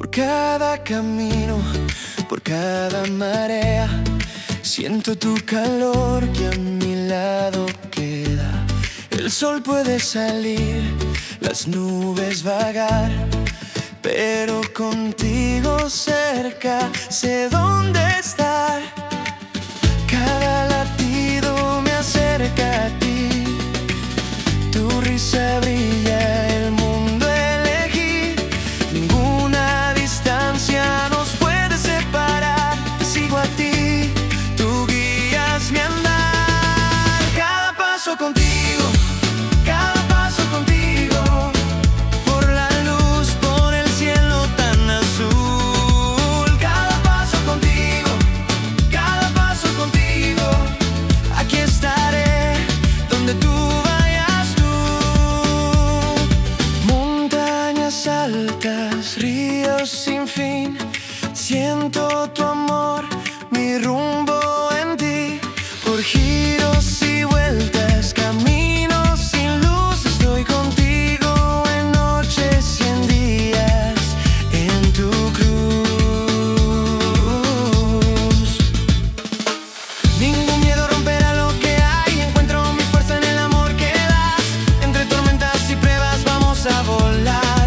cada camino, por cada marea, siento tu calor que a mi lado queda. El sol puede salir, las nubes vagar, pero contigo cerca sé dónde estar. Cada latido me acerca a ti, tu risa brilla, el mundo elegí. Ninguna distancia nos puede separar. Sigo a ti, tú guías mi andar. Cada paso contigo, cada paso contigo, por la luz, por el cielo tan azul. Cada paso contigo, cada paso contigo. Aquí estaré donde tú vayas tú. Montañas altas, ríos sin fin, siento tu amor, mi rumbo en ti. Por giros y vueltas, caminos sin luz, estoy contigo en noches y en días, en tu cruz. Ningún miedo romperá lo que hay, encuentro mi fuerza en el amor que das. Entre tormentas y pruebas vamos a volar,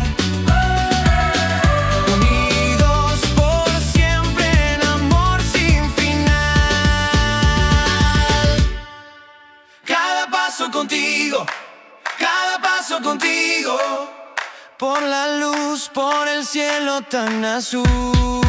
unidos por siempre en amor sin final. Cada paso contigo, cada paso contigo, por la luz, por el cielo tan azul.